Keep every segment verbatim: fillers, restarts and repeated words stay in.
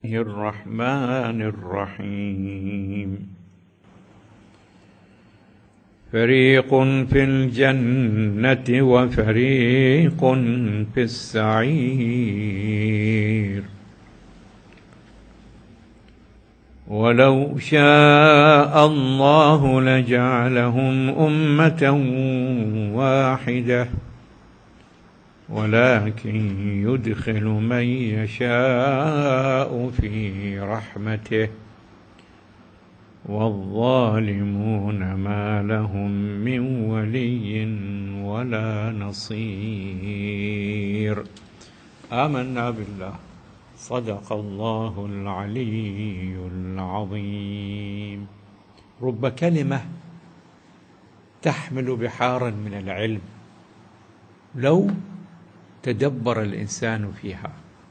الرحمن الرحيم. فريق في الجنة وفريق في السعير. ولو شاء الله لجعلهم أمة واحدة ولكن يدخل من يشاء في رحمته والظالمون ما لهم من ولي ولا نصير. آمنا بالله. صدق الله العلي العظيم. رب كلمة تحمل بحارا من العلم لو تدبر الإنسان فيها.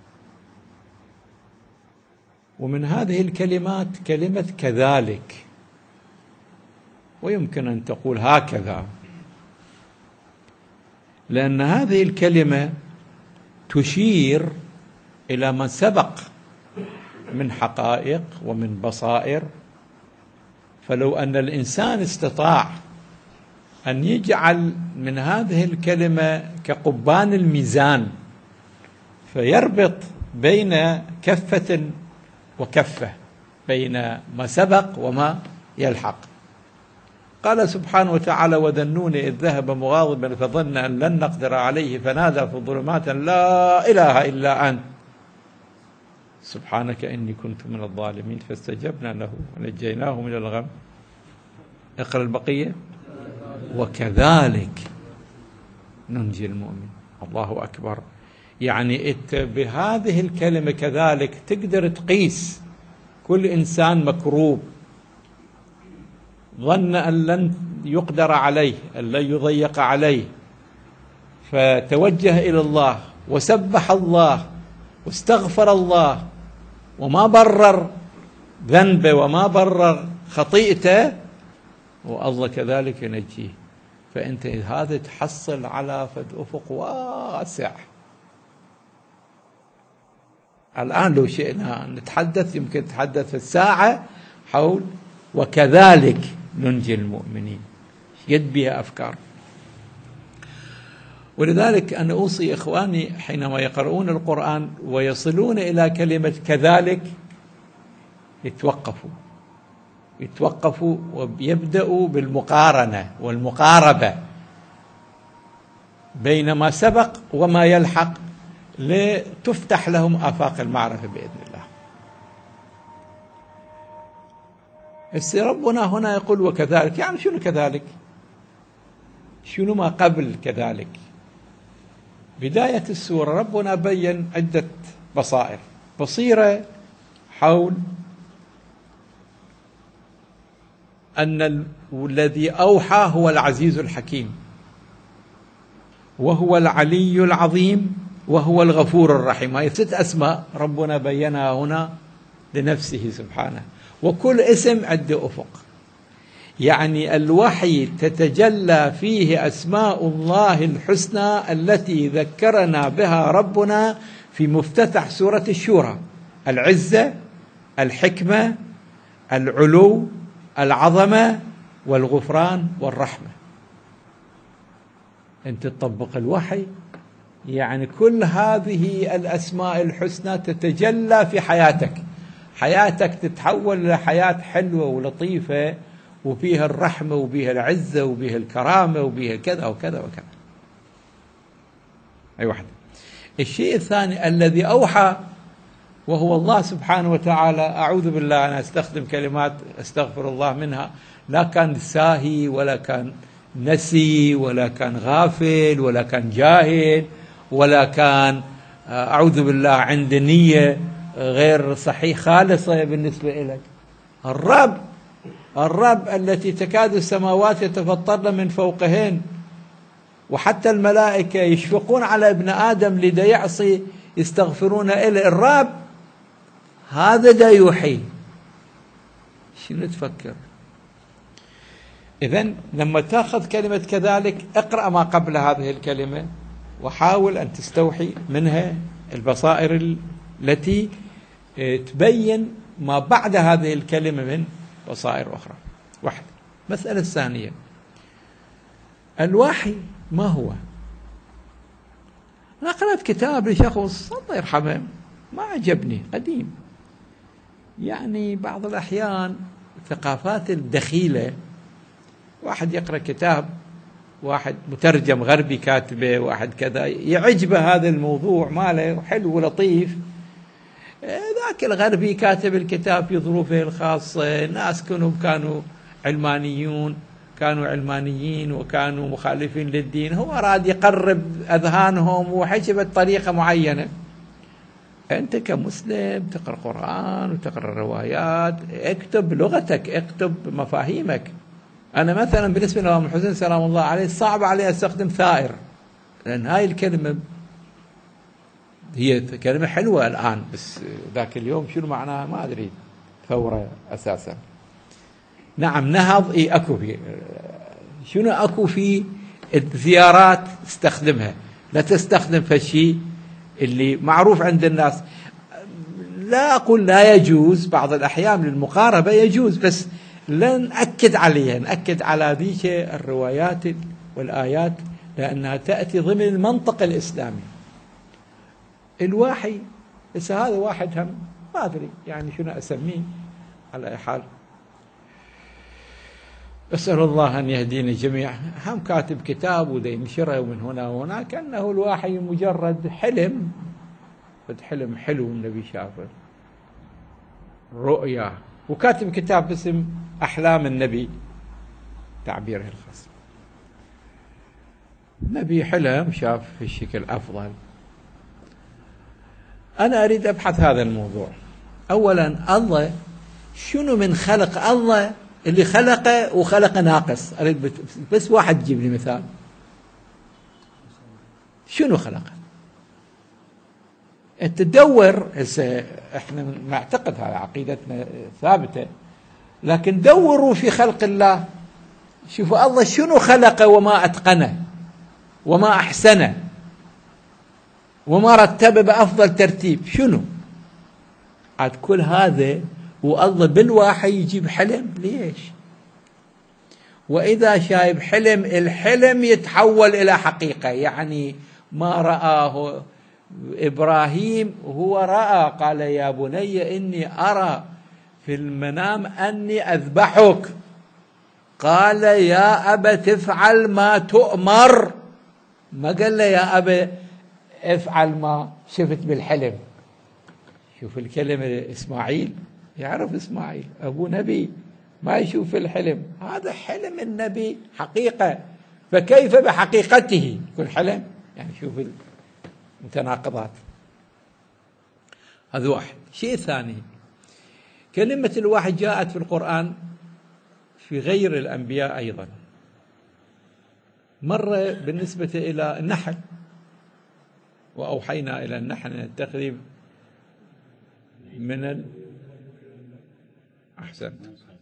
ومن هذه الكلمات كلمة كذلك، ويمكن أن تقول هكذا، لأن هذه الكلمة تشير إلى ما سبق من حقائق ومن بصائر. فلو أن الإنسان استطاع أن يجعل من هذه الكلمة كقبان الميزان فيربط بين كفة وكفة، بين ما سبق وما يلحق. قال سبحانه وتعالى: وذنون إذ ذهب مغاضبا فظن أن لن نقدر عليه فنادى في الظلمات لا إله إلا أنت سبحانك إني كنت من الظالمين فاستجبنا له ونجيناه من الغم. اقرأ البقية. وكذلك ننجي المؤمن. الله أكبر. يعني إنت بهذه الكلمة كذلك تقدر تقيس كل إنسان مكروب ظن أن لن يقدر عليه، أن لن يضيق عليه، فتوجه إلى الله وسبح الله واستغفر الله وما برر ذنبه وما برر خطيئته، والله كذلك ينجيه. فأنت هذا تحصل على فد أفق واسع. الآن لو شئنا نتحدث يمكن نتحدث في الساعة حول وكذلك ننجي المؤمنين، يد بها أفكار. ولذلك أنا أوصي إخواني حينما يقرؤون القرآن ويصلون إلى كلمة كذلك يتوقفوا يتوقفوا ويبدأوا بالمقارنة والمقاربة بين ما سبق وما يلحق لتفتح لهم آفاق المعرفة بإذن الله. ربنا هنا يقول وكذلك، يعني شنو كذلك؟ شنو ما قبل كذلك؟ بداية السورة ربنا بين عدة بصائر. بصيرة حول أن الذي أوحى هو العزيز الحكيم، وهو العلي العظيم، وهو الغفور الرحيم. هاي ست أسماء ربنا بينها هنا لنفسه سبحانه، وكل اسم عنده أفق. يعني الوحي تتجلى فيه أسماء الله الحسنى التي ذكرنا بها ربنا في مفتتح سورة الشورى: العزة، الحكمة، العلو، العظمة، والغفران، والرحمة. أنت تطبق الوحي، يعني كل هذه الأسماء الحسنى تتجلى في حياتك. حياتك تتحول إلى حياة حلوة ولطيفة وفيها الرحمة وفيها العزة وفيها الكرامة وفيها كذا وكذا وكذا. أي واحد. الشيء الثاني الذي أوحى وهو الله سبحانه وتعالى. أعوذ بالله أنا أستخدم كلمات أستغفر الله منها، لا كان ساهي ولا كان نسي ولا كان غافل ولا كان جاهل ولا كان أعوذ بالله عند نية غير صحيح خالصة بالنسبة لك. الرب الرب التي تكاد السماوات يتفطرن من فوقهن، وحتى الملائكة يشفقون على ابن آدم لدى يعصي يستغفرون إلى الرب. هذا دا يوحي. شنو تفكر؟ إذن لما تأخذ كلمة كذلك اقرأ ما قبل هذه الكلمة وحاول أن تستوحي منها البصائر التي تبين ما بعد هذه الكلمة من بصائر أخرى. واحد. المسألة الثانية، الوحي ما هو؟ أنا قرأت كتاب لشخص الله يرحمه ما عجبني، قديم، يعني بعض الأحيان الثقافات الدخيلة، واحد يقرأ كتاب، واحد مترجم غربي كاتبه، واحد كذا، يعجبه هذا الموضوع ماله حلو ولطيف، ذاك الغربي كاتب الكتاب في ظروفه الخاصة، ناس كانوا كانوا علمانيون، كانوا علمانيين وكانوا مخالفين للدين، هو أراد يقرب أذهانهم وحكي بطريقة معينة. أنت كمسلم تقرأ قرآن وتقرأ روايات، اكتب بلغتك، اكتب مفاهيمك. أنا مثلا بالنسبة للإمام الحسين سلام الله عليه صعب علي أستخدم ثائر، لأن هاي الكلمة هي كلمة حلوة الآن، بس ذاك اليوم شنو معناها ما أدري، ثورة أساسا. نعم نهض، إيه أكو في شنو أكو في الزيارات استخدمها، لا تستخدم في الشيء اللي معروف عند الناس. لا أقول لا يجوز، بعض الأحيان للمقاربة يجوز، بس لا نأكد عليها، نأكد على ذيك الروايات والآيات لأنها تأتي ضمن المنطق الإسلامي. الوحي بس هذا واحد هم ما أدري يعني شنو أسميه، على أي حال أسأل الله أن يهدينا جميعا. هم كاتب كتاب وده ينشره من هنا وهناك، أنه الوحي مجرد حلم، حلم حلو النبي شافه، رؤيا، وكاتب كتاب باسم أحلام النبي تعبيره الخاص. النبي حلم شاف في الشكل أفضل. أنا أريد أبحث هذا الموضوع. أولا الله شنو من خلق الله اللي خلقه وخلقه ناقص؟ أريد بس واحد يجيب لي مثال، شنو خلقه؟ تدور هسه احنا نعتقد هذا عقيدتنا ثابتة، لكن دوروا في خلق الله، شوفوا الله شنو خلقه وما أتقنه وما أحسنه وما رتبه بأفضل ترتيب، شنو عاد كل هذا والله بالوحي يجيب حلم؟ ليش؟ وإذا شايب حلم، الحلم يتحول إلى حقيقة، يعني ما رآه إبراهيم هو رأى، قال يا بني إني أرى في المنام أني أذبحك، قال يا أبا تفعل ما تؤمر، ما قال له يا أبا افعل ما شفت بالحلم. شوف الكلمة، إسماعيل يعرف إسماعيل أبو نبي ما يشوف الحلم، هذا حلم النبي حقيقة، فكيف بحقيقته يكون حلم؟ يعني شوف المتناقضات. هذا واحد. شيء ثاني، كلمة الوحي جاءت في القرآن في غير الأنبياء أيضا. مرة بالنسبة إلى النحل، وأوحينا إلى النحل التقريب من ال... أحسن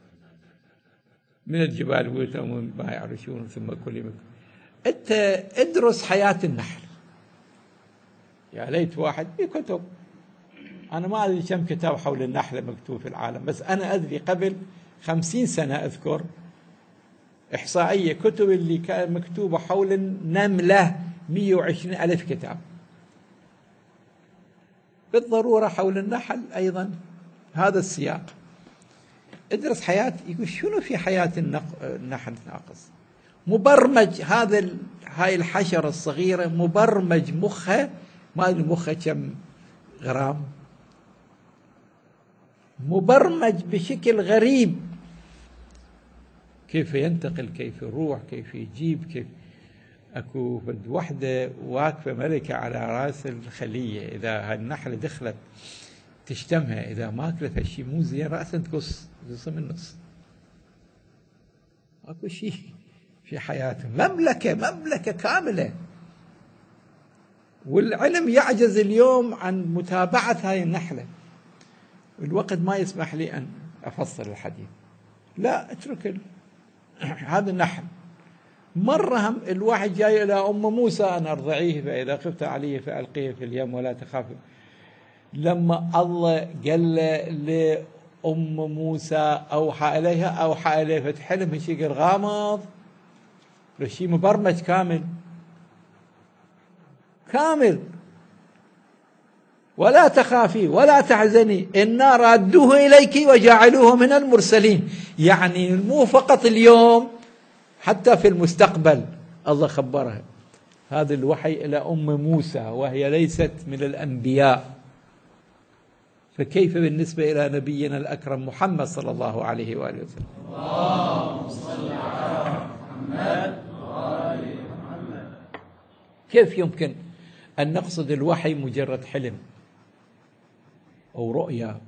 من الجبال بيوتا ومن ما يعرشون ثم كل مكان. أنت ادرس حياة النحل، يا ليت واحد بكتب، أنا ما أدري كم كتاب حول النحل مكتوب في العالم، بس أنا أدري قبل خمسين سنة أذكر إحصائية كتب اللي كان مكتوبة حول النملة مئة وعشرين ألف كتاب. بالضرورة حول النحل أيضا هذا السياق. ادرس حياة، يقول شنو في حياة النحل ناقص؟ مبرمج هذا هاي الحشرة الصغيرة، مبرمج مخها، ما أدري مخها كم غرام، مبرمج بشكل غريب، كيف ينتقل، كيف يروح، كيف يجيب، كيف اكو وحده واقفه ملكه على راس الخليه، اذا هالنحله دخلت تشتمها، اذا ما اكلت هالشيء مو زين راسا تقص تقص من النص. اكو شيء في حياته، مملكه مملكه كامله، والعلم يعجز اليوم عن متابعه هاي النحله. الوقت ما يسمح لي ان افصل الحديث، لا اترك ال... هذا النحل. مرة هم الواحد جاي إلى أم موسى أن أرضعيه، فإذا خفت عليه فألقيه في اليم ولا تخافي. لما الله قال لأم موسى أوحى إليها أوحى إليه فتح حلم شيء غامض، شيء مبرمج كامل كامل. ولا تخافي ولا تحزني إنا رادوه إليك وجعلوه من المرسلين. يعني مو فقط اليوم، حتى في المستقبل الله خبرها. هذا الوحي إلى أم موسى وهي ليست من الأنبياء، فكيف بالنسبة إلى نبينا الأكرم محمد صلى الله عليه وآله وسلم؟ اللهم صل على محمد وآل محمد. كيف يمكن أن نقصد الوحي مجرد حلم أو رؤيا؟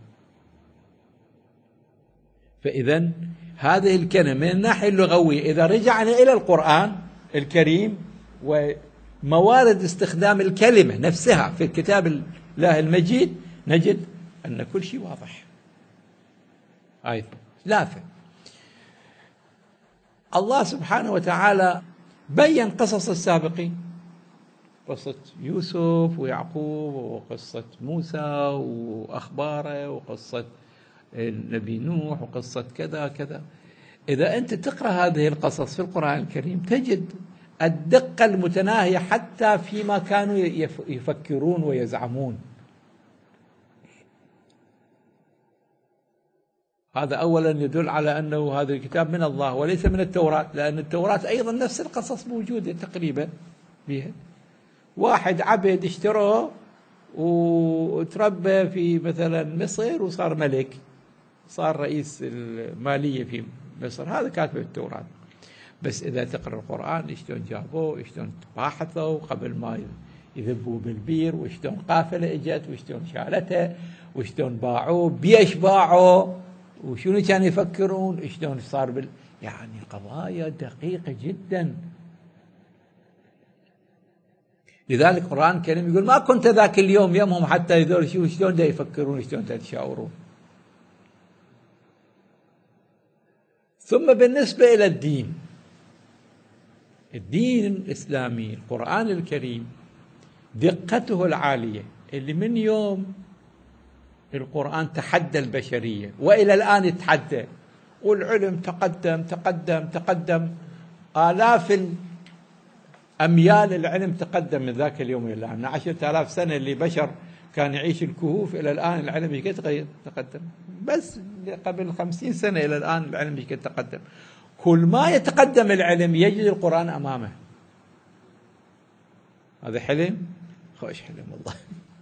فإذا هذه الكلمة من الناحية اللغوية إذا رجعنا إلى القرآن الكريم وموارد استخدام الكلمة نفسها في الكتاب الله المجيد، نجد أن كل شيء واضح. أيضا ثلاثة، الله سبحانه وتعالى بيّن قصص السابقين، قصة يوسف ويعقوب وقصة موسى وأخباره وقصة النبي نوح وقصة كذا كذا. إذا أنت تقرأ هذه القصص في القرآن الكريم تجد الدقة المتناهية حتى فيما كانوا يفكرون ويزعمون. هذا أولا يدل على أنه هذا الكتاب من الله وليس من التوراة، لأن التوراة أيضا نفس القصص موجودة تقريبا بها. واحد عبد اشتروه وتربى في مثلا مصر وصار ملك، صار رئيس المالية في مصر، هذا كاتب التوراة. بس إذا تقرأ القرآن شلون جابوه، شلون باحثوا قبل ما يذبوا بالبير، وشلون قافلة اجت، وشلون شالتها، وشلون باعوه، بيش باعوه، وشنو كانوا يفكرون، شلون صار بال... يعني قضايا دقيقة جدا. لذلك القرآن الكريم يقول ما كنت ذاك اليوم يمهم حتى يذول شو شلون دا يفكرون، شلون دا يتشاورون. ثم بالنسبة إلى الدين، الدين الإسلامي القرآن الكريم دقته العالية اللي من يوم القرآن تحدى البشرية وإلى الآن يتحدى، والعلم تقدم تقدم تقدم آلاف أميال العلم تقدم من ذاك اليوم إلى الآن. عشرة آلاف سنة اللي بشر كان يعيش الكهوف إلى الآن العلم يتغير تقدم، بس قبل خمسين سنة إلى الآن العلم يتقدم. كل ما يتقدم العلم يجد القرآن أمامه. هذا حلم، خوش حلم والله.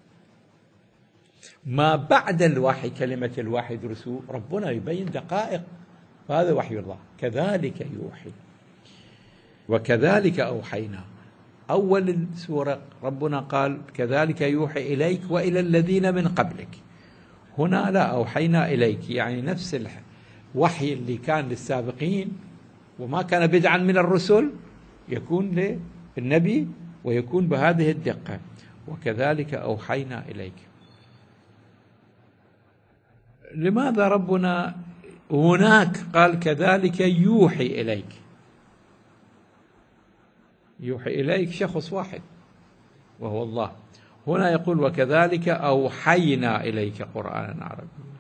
ما بعد الوحي كلمة الوحي درسوا ربنا يبين دقائق، فهذا وحي الله. كذلك يوحي وكذلك أوحينا. أول السورة ربنا قال كذلك يوحي إليك وإلى الذين من قبلك. هنا لا، أوحينا إليك، يعني نفس الوحي اللي كان للسابقين وما كان بدعا من الرسل يكون للنبي ويكون بهذه الدقة. وكذلك أوحينا إليك. لماذا ربنا هناك قال كذلك يوحي إليك؟ يوحي إليك شخص واحد وهو الله. هنا يقول وكذلك أوحينا إليك قرآنا عربيا،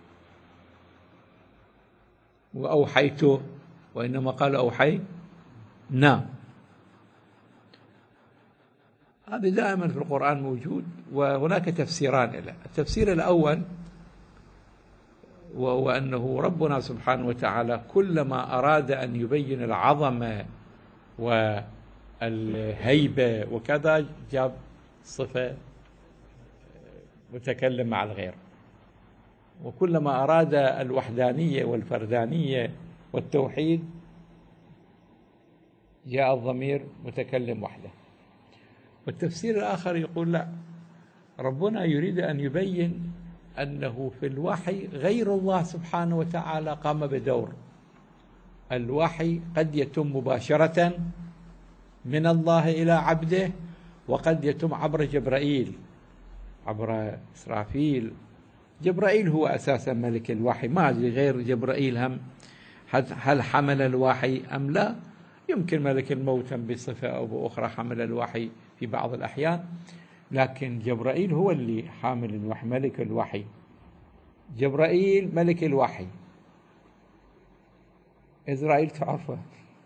وأوحيته، وإنما قال أوحينا. هذا دائما في القرآن موجود، وهناك تفسيران له. التفسير الأول وهو أنه ربنا سبحانه وتعالى كلما أراد أن يبين العظمة والهيبة وكذا جاب صفة متكلم مع الغير، وكلما أراد الوحدانية والفردانية والتوحيد جاء الضمير متكلم وحده. والتفسير الآخر يقول لا، ربنا يريد أن يبين أنه في الوحي غير الله سبحانه وتعالى قام بدور. الوحي قد يتم مباشرة من الله إلى عبده، وقد يتم عبر جبرائيل، عبر إسرافيل. جبرائيل هو أساسا ملك الوحي، ما أدري غير جبرائيل هم هل حمل الوحي أم لا. يمكن ملك الموت بصفة أو بأخرى حمل الوحي في بعض الأحيان، لكن جبرائيل هو اللي حامل الوحي، ملك الوحي. جبرائيل ملك الوحي، إسرائيل تعرفه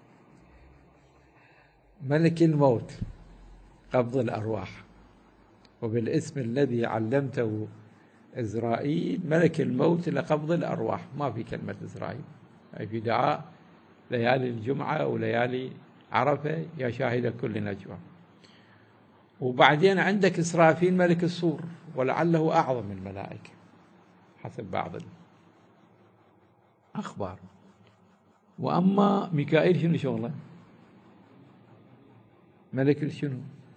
ملك الموت، قبض الأرواح. وبالاسم الذي علمته إسرائيل ملك الموت لقبض الأرواح، ما في كلمة إسرائيل. أي في دعاء ليالي الجمعة وليالي عرفة يا شاهد كل نجوى. وبعدين عندك إسرافيل ملك الصور، ولعله أعظم الملائكة حسب بعض الأخبار. وأما ميكائيل شنو شغله؟ ملك الشنو؟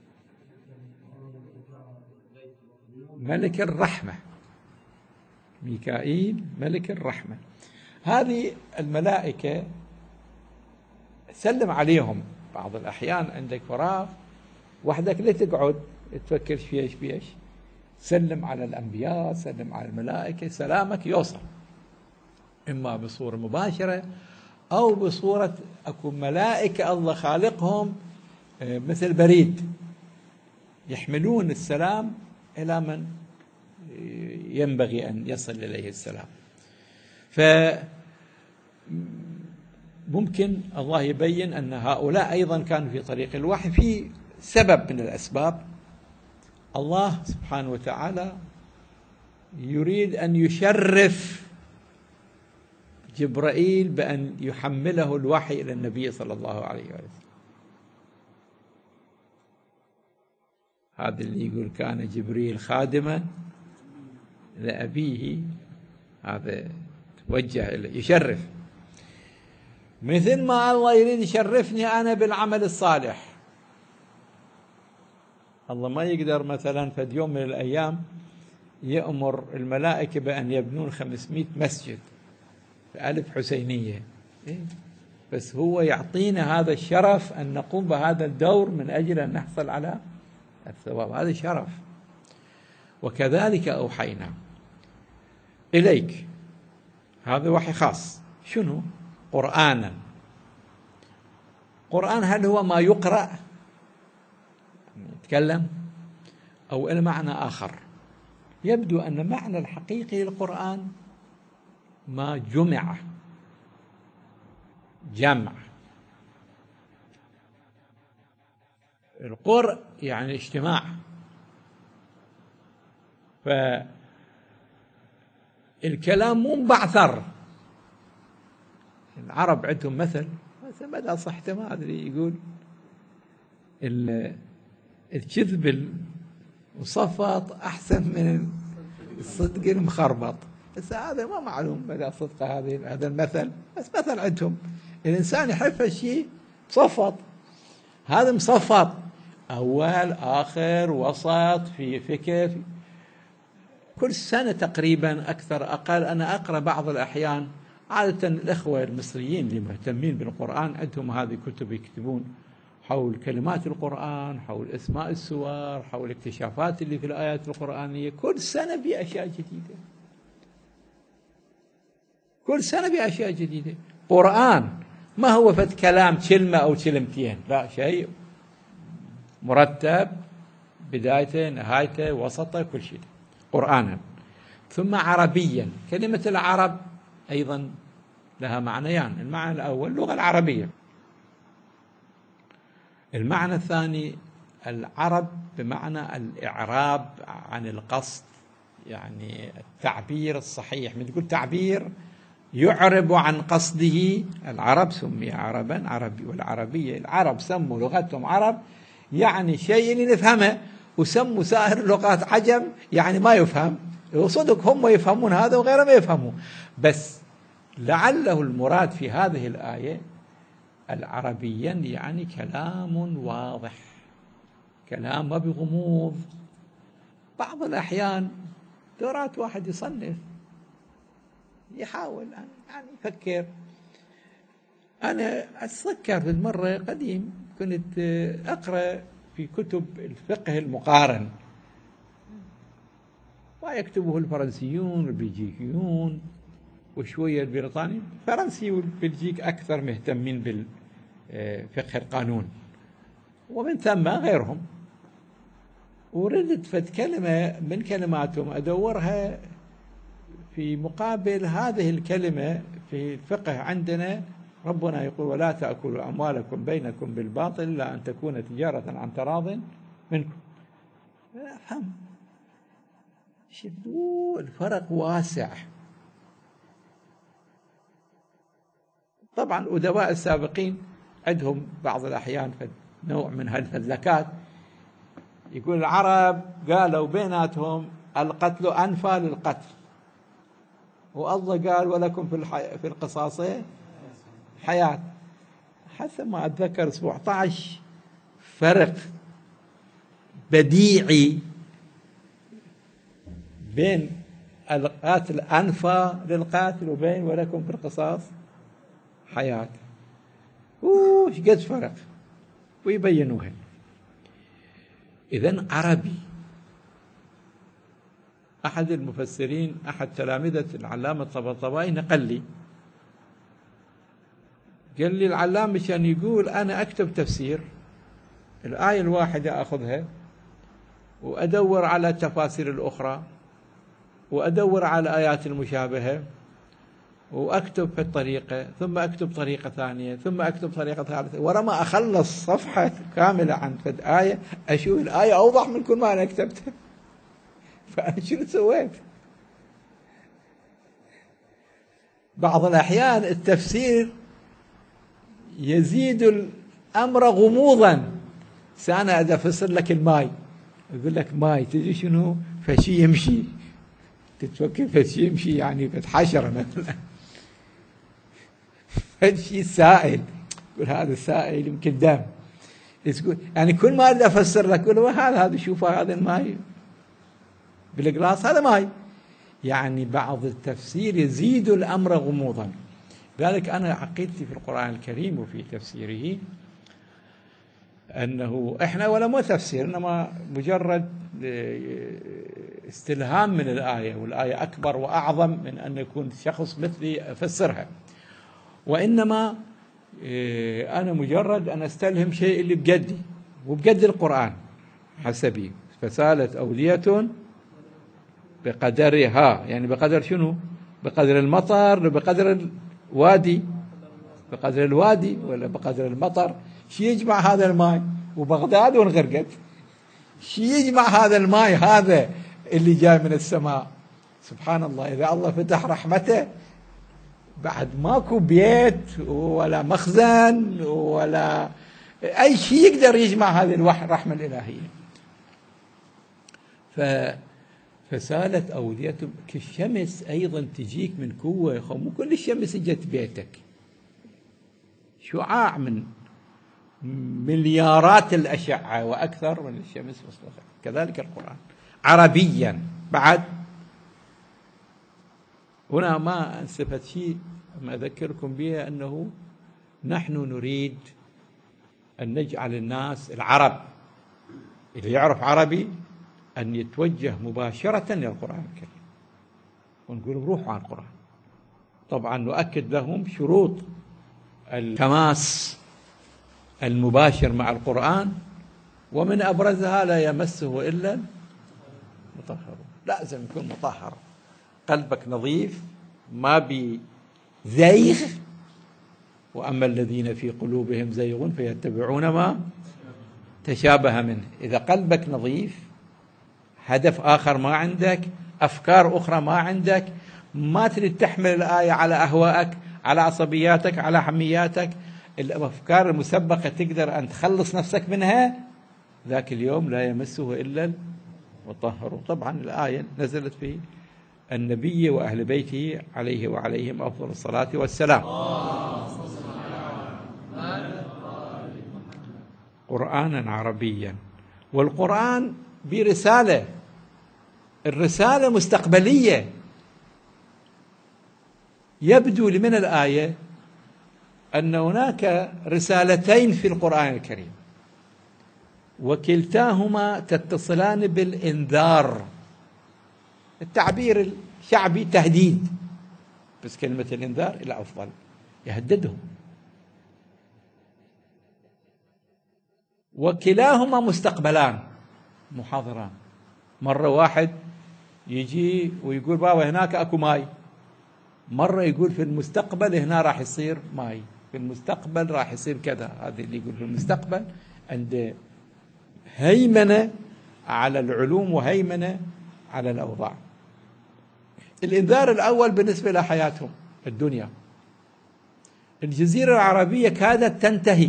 ملك الرحمة. ميكائيل ملك الرحمة. هذه الملائكة سلم عليهم بعض الأحيان، عندك فراغ وحدك لا تقعد تفكر فيش فيش، سلم على الأنبياء، سلم على الملائكة، سلامك يوصل إما بصورة مباشرة أو بصورة أكو ملائكة الله خالقهم مثل بريد يحملون السلام إلى من ينبغي أن يصل إليه السلام. فممكن الله يبين أن هؤلاء أيضا كانوا في طريق الوحي في سبب من الأسباب. الله سبحانه وتعالى يريد أن يشرف جبرائيل بأن يحمله الوحي إلى النبي صلى الله عليه وسلم. هذا اللي يقول كان جبريل خادما لأبيه، هذا توجه إليه يشرف، مثل ما الله يريد يشرفني أنا بالعمل الصالح. الله ما يقدر مثلا في يوم من الأيام يأمر الملائكة بأن يبنون خمسمائة مسجد في ألف حسينية، بس هو يعطينا هذا الشرف أن نقوم بهذا الدور من أجل أن نحصل على الثواب، هذا شرف. وكذلك أوحينا إليك، هذا وحي خاص. شنو؟ قرآنا. قرآن هل هو ما يقرأ يتكلم أو المعنى آخر؟ يبدو أن المعنى الحقيقي للقرآن ما جمع، جمع. القرء يعني اجتماع. فالكلام مو مبعثر. العرب عندهم مثل مثل مدى صحته ما أدري، يقول الكذب المصفط أحسن من الصدق المخربط. بس هذا ما معلوم مدى صدقه هذه هذا المثل، بس مثل عندهم الإنسان يحب الشيء مصفط. هذا مصفط أول آخر وسط في فكر. كل سنة تقريبا أكثر أقل أنا أقرأ بعض الأحيان، عادة الأخوة المصريين اللي مهتمين بالقرآن عندهم هذه كتب يكتبون حول كلمات القرآن، حول أسماء السور، حول الاكتشافات اللي في الآيات القرآنية. كل سنة بأشياء جديدة، كل سنة بأشياء جديدة. قرآن ما هو فت كلام كلمة أو كلمتين، لا، شيء مرتب، بدايته نهايته وسطه كل شيء قرآنا. ثم عربيا، كلمة العرب أيضا لها معنيان. المعنى الأول اللغة العربية، المعنى الثاني العرب بمعنى الإعراب عن القصد، يعني التعبير الصحيح. من تقول تعبير يعرب عن قصده، العرب سمي عربا، عربي. والعربية العرب سموا لغتهم عرب يعني شيء اللي نفهمه، وسموا سائر اللغات عجم يعني ما يفهم. وصدق هم يفهمون هذا وغيره ما يفهموا، بس لعله المراد في هذه الآية العربيا يعني كلام واضح، كلام ما بغموض. بعض الأحيان دورات واحد يصنف يحاول يعني يفكر. أنا أتذكر في المرة قديم كنت أقرأ في كتب الفقه المقارن، ويكتبه الفرنسيون والبلجيكيون وشوية البريطانيين. الفرنسي والبلجيك أكثر مهتمين بالفقه القانون، ومن ثم غيرهم. وردت فد كلمة من كلماتهم أدورها في مقابل هذه الكلمة في الفقه عندنا. ربنا يقول ولا تأكلوا أموالكم بينكم بالباطل إلا أن تكون تجارة عن تراض منكم. أفهم شوفوا الفرق واسع. طبعا الأدباء السابقين عندهم بعض الأحيان نوع من هالفلكات، يقول العرب قالوا بيناتهم القتل أنفى للقتل، والله قال ولكم في الحي... في القصاص حياة. حتى ما أتذكر سبعة عشر فرق بديعي بين القاتل أنفى للقاتل وبين ولكم في القصاص حياة. وش قد فرق ويبينوها. إذن عربي. أحد المفسرين أحد تلامذة العلامة الطباطبائي نقل لي، قال لي العلامة كان يقول أنا أكتب تفسير الآية الواحدة أخذها وأدور على التفاسير الأخرى وأدور على الآيات المشابهة وأكتب في الطريقة، ثم أكتب طريقة ثانية، ثم أكتب طريقة ثالثة، ورا ما أخلص صفحة كاملة عن فد آية أشوف الآية أوضح من كل ما أنا كتبتها. فأنا شنو سويت؟ بعض الأحيان التفسير يزيد الأمر غموضا. سأنا أذا أفسر لك الماي أقول لك ماي تجي شنو؟ فشي يمشي، تتفكر فشي يمشي يعني بتحشر مثلا، فشي سائل يقول هذا السائل يمكن دم، يعني كل ما أريد أفسر لك أقول هذا هذا شوف هذا الماي بالقلاص هذا ماي. يعني بعض التفسير يزيد الأمر غموضا. لذلك أنا عقيدتي في القرآن الكريم وفي تفسيره أنه إحنا ولا مو تفسير إنما مجرد استلهام من الآية، والآية أكبر وأعظم من أن يكون شخص مثلي أفسرها، وإنما أنا مجرد أن أستلهم شيء اللي بجدي وبجد القرآن حسبي. فسالت أودية بقدرها، يعني بقدر شنو؟ بقدر المطر، بقدر الوادي، بقدر الوادي ولا بقدر المطر. شي يجمع هذا الماء وبغداد وانغرقت، شي يجمع هذا الماء هذا اللي جاي من السماء. سبحان الله، إذا الله فتح رحمته بعد ماكو بيت ولا مخزن ولا أي شيء يقدر يجمع هذه الرحمة الإلهية. ف فسالت أودية كالشمس أيضا تجيك من قوة، مو كل الشمس اجت بيتك، شعاع من مليارات الأشعة وأكثر من الشمس وصلت. كذلك القرآن عربيا. بعد هنا ما أنسفت شيء ما أذكركم به، أنه نحن نريد أن نجعل الناس العرب اللي يعرف عربي أن يتوجه مباشرة للقرآن الكريم، ونقول روحوا على القرآن. طبعا نؤكد لهم شروط التماس المباشر مع القرآن، ومن أبرزها لا يمسه إلا المطهرون. لازم يكون مطهر، قلبك نظيف ما بزيغ. وأما الذين في قلوبهم زيغ فيتبعون ما تشابه منه. إذا قلبك نظيف، هدف آخر ما عندك، أفكار أخرى ما عندك، ما تريد تحمل الآية على أهوائك، على عصبياتك، على حمياتك، الأفكار المسبقة تقدر أن تخلص نفسك منها، ذاك اليوم لا يمسه إلا المطهرون. طبعا الآية نزلت في النبي وأهل بيته عليه وعليهم أفضل الصلاة والسلام. قرآنا عربيا، والقرآن برسالة، الرسالة مستقبلية. يبدو لمن الآية أن هناك رسالتين في القرآن الكريم، وكلتاهما تتصلان بالإنذار. التعبير الشعبي تهديد، بس كلمة الإنذار إلى أفضل، يهددهم. وكلاهما مستقبلان، مو حاضران. مرة واحد يجي ويقول بابا هناك أكو ماي، مرة يقول في المستقبل هنا راح يصير ماي، في المستقبل راح يصير كذا. هذا اللي يقول في المستقبل عنده هيمنة على العلوم وهيمنة على الأوضاع. الإنذار الأول بالنسبة لحياتهم الدنيا، الجزيرة العربية كادت تنتهي،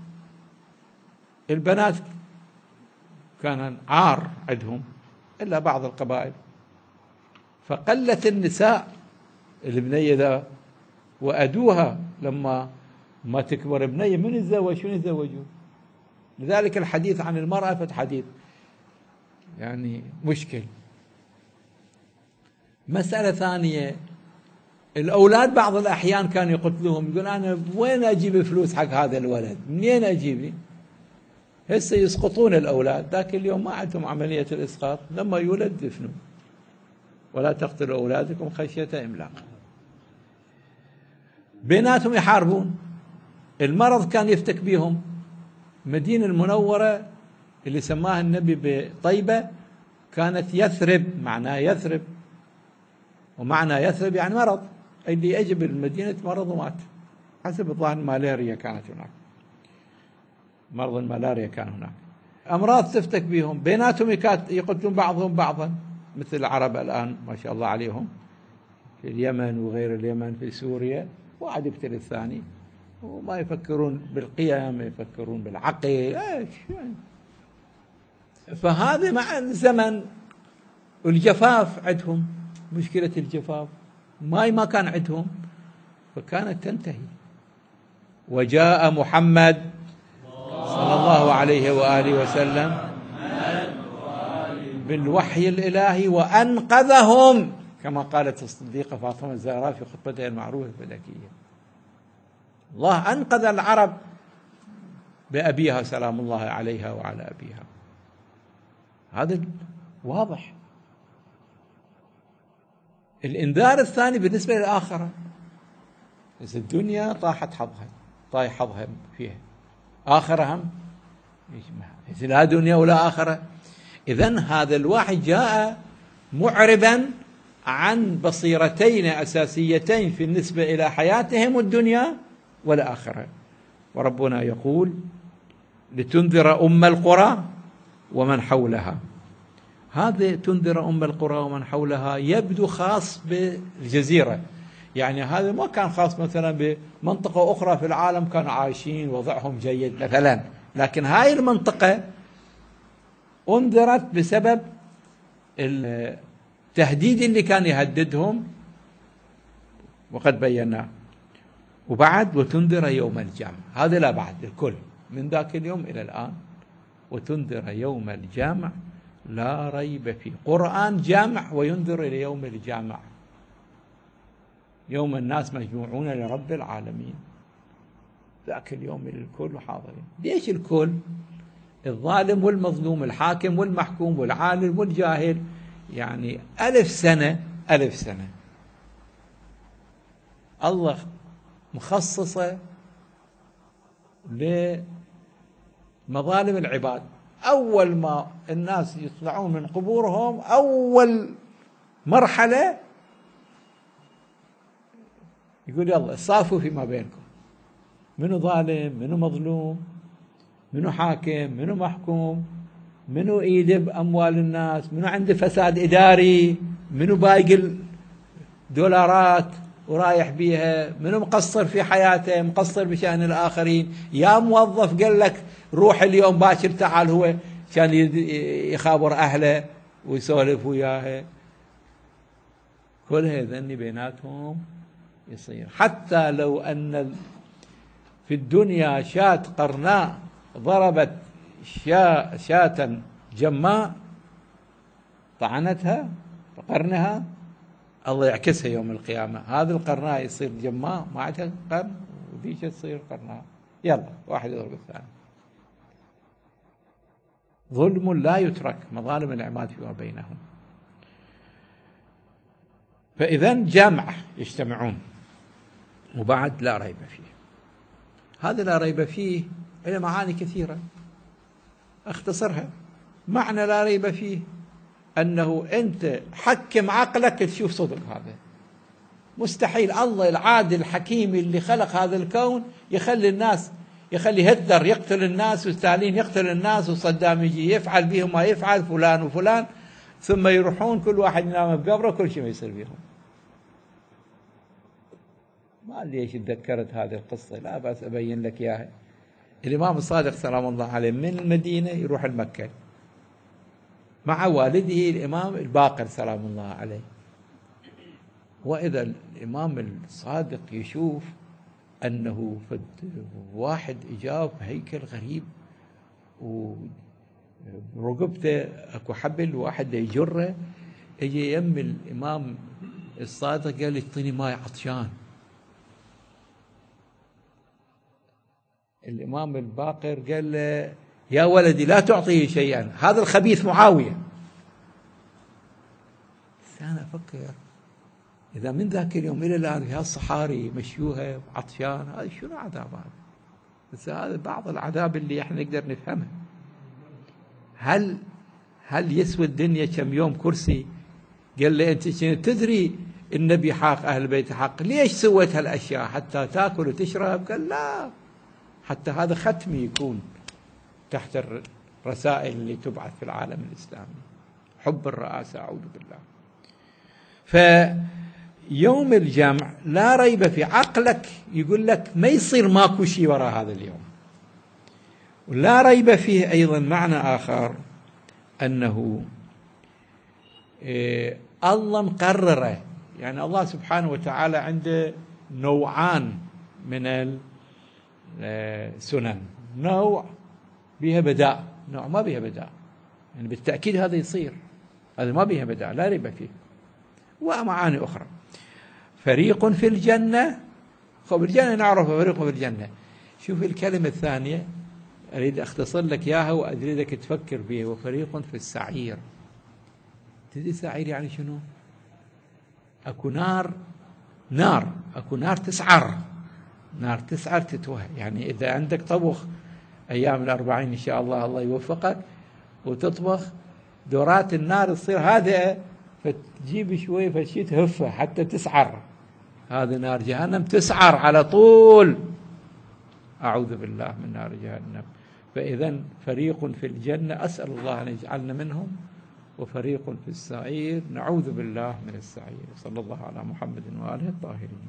البنات كان عار عندهم إلا بعض القبائل، فقلت النساء البنية ذا وأدوها لما ما تكبر بنية من يتزوج شنو يتزوجوا. لذلك الحديث عن المرأة فحديث يعني مشكل. مسألة ثانية، الأولاد بعض الأحيان كانوا يقتلوهم، يقول أنا وين أجيب فلوس حق هذا الولد، منين أجيبه؟ هسه يسقطون الأولاد، ذاك اليوم ما عندهم عملية الإسقاط، لما يولد دفنوا. ولا تقتلوا أولادكم خشية إملاق. بيناتهم يحاربون، المرض كان يفتك بيهم. مدينة المنورة اللي سماها النبي بطيبة كانت يثرب، معناها يثرب، ومعنى يثرب يعني مرض، اللي يجب المدينة مرض ومات. حسب الظاهر المالاريا كانت هناك، مرض الملاريا كان هناك، أمراض تفتك بهم. بيناتهم يقتلون بعضهم بعضا، مثل العرب الآن ما شاء الله عليهم في اليمن وغير اليمن، في سوريا واحد يقتل الثاني، وما يفكرون بالقيم، يفكرون بالعقل. ايش يعني؟ فهذا مع الزمن والجفاف عندهم، مشكلة الجفاف، ماي ما كان عندهم، فكانت تنتهي. وجاء محمد صلى الله عليه وآله وسلم بالوحي الإلهي وأنقذهم، كما قالت الصديقة فاطمة الزهراء في خطبتها المعروفة الفلكية. الله أنقذ العرب بأبيها سلام الله عليها وعلى أبيها. هذا واضح. الإنذار الثاني بالنسبة للآخرة، إذا الدنيا طاحت حظها، طايح حظها فيها، آخرة هم إذا لا دنيا ولا آخرة. إذن هذا الواحد جاء معربا عن بصيرتين أساسيتين في النسبة إلى حياتهم الدنيا والآخرة. وربنا يقول لتنذر أم القرى ومن حولها. هذا تنذر أم القرى ومن حولها يبدو خاص بالجزيرة، يعني هذا ما كان خاص مثلا بمنطقة أخرى في العالم كانوا عايشين وضعهم جيد مثلا، لكن هاي المنطقة انذرت بسبب التهديد اللي كان يهددهم وقد بيناه. وبعد وتنذر يوم الجمع، هذا لا بعد الكل من ذاك اليوم إلى الآن. وتنذر يوم الجمع لا ريب فيه، قرآن جامع وينذر إلى يوم الجامع، يوم الناس مجموعون لرب العالمين. ذاك اليوم الكل حاضرين. ليش الكل؟ الظالم والمظلوم، الحاكم والمحكوم، والعالم والجاهل، يعني ألف سنة ألف سنة الله مخصصة لمظالم العباد. أول ما الناس يطلعون من قبورهم أول مرحلة يقول يلا صافوا فيما بينكم، منو ظالم، منو مظلوم، منو حاكم، منو محكوم، منو ايده بأموال الناس، منو عنده فساد إداري، منو بايق الدولارات ورايح بيها، منو مقصر في حياته، مقصر بشأن الآخرين. يا موظف قال لك روح اليوم باكر تعال، هو كان يخابر أهله ويسولف وياه. كل هذا بيناتهم يصير. حتى لو أن في الدنيا شاة قرناء ضربت شاة, شاة جماء طعنتها بقرنها، الله يعكسها يوم القيامة. هذا القرناء يصير جماء ما عندها قرن، وذيك تصير قرناء. يلا واحد يضرب الثاني. ظلم لا يترك، مظالم العباد فيما بينهم. فإذا جمع يجتمعون، وبعد لا ريب فيه. هذا لا ريب فيه له معاني كثيرة، اختصرها. معنى لا ريب فيه أنه أنت حكم عقلك تشوف صدق هذا. مستحيل الله العادل الحكيم اللي خلق هذا الكون يخلي الناس يخلي هتلر يقتل الناس وستالين يقتل الناس وصدام يجي يفعل بهم ما يفعل فلان وفلان، ثم يروحون كل واحد ينام بقبره كل شيء ما يصير بهم. ما أدري ليش تذكرت هذه القصة، لا بأس أبين لك إياها. الإمام الصادق سلام الله عليه من المدينة يروح المكة مع والده الإمام الباقر سلام الله عليه، وإذا الإمام الصادق يشوف أنه فد واحد إجاب هيكل غريب ورقبته أكو حبل واحد يجره، يجي يم الإمام الصادق قال اعطيني ماي عطشان. الإمام الباقر قال له يا ولدي لا تعطيه شيئا، هذا الخبيث معاوية. بس أنا أفكر إذا من ذاك اليوم إلى الآن في هالصحاري مشيوها عطشان، هذا شنو عذاب هذا؟ بس هذا بعض العذاب اللي احنا نقدر نفهمه. هل هل يسوى الدنيا كم يوم كرسي؟ قال له أنت تدري النبي حق أهل البيت حق، ليش سويت هالأشياء حتى تأكل وتشرب؟ قال لا، حتى هذا ختم يكون تحت الرسائل اللي تبعث في العالم الإسلامي، حب الرئاسة أعوذ بالله. فيوم الجمع لا ريب في عقلك يقول لك ما يصير ماكو شيء وراء هذا اليوم. ولا ريب فيه أيضا معنى آخر أنه إيه الله مقرره، يعني الله سبحانه وتعالى عنده نوعان من السنن، نوع بها بداء، نوع ما بها بداء، يعني بالتأكيد هذا يصير، هذا ما بها بداء لا ريب فيه. ومعاني أخرى، فريق في الجنة، خب الجنة نعرف فريق في الجنة. شوف الكلمة الثانية أريد أختصر لك إياها وأريدك تفكر فيها، وفريق في السعير. تدري سعير يعني شنو؟ أكو نار، نار أكو نار تسعر، نار تسعر تتوه، يعني إذا عندك طبخ أيام الأربعين إن شاء الله الله يوفقك وتطبخ دورات النار تصير هادئة، فتجيب شوي فشي تهفه حتى تسعر، هذه نار جهنم تسعر على طول، أعوذ بالله من نار جهنم. فإذا فريق في الجنة أسأل الله أن يجعلنا منهم، وفريق في السعير نعوذ بالله من السعير. صلى الله على محمد وآله الطاهرين.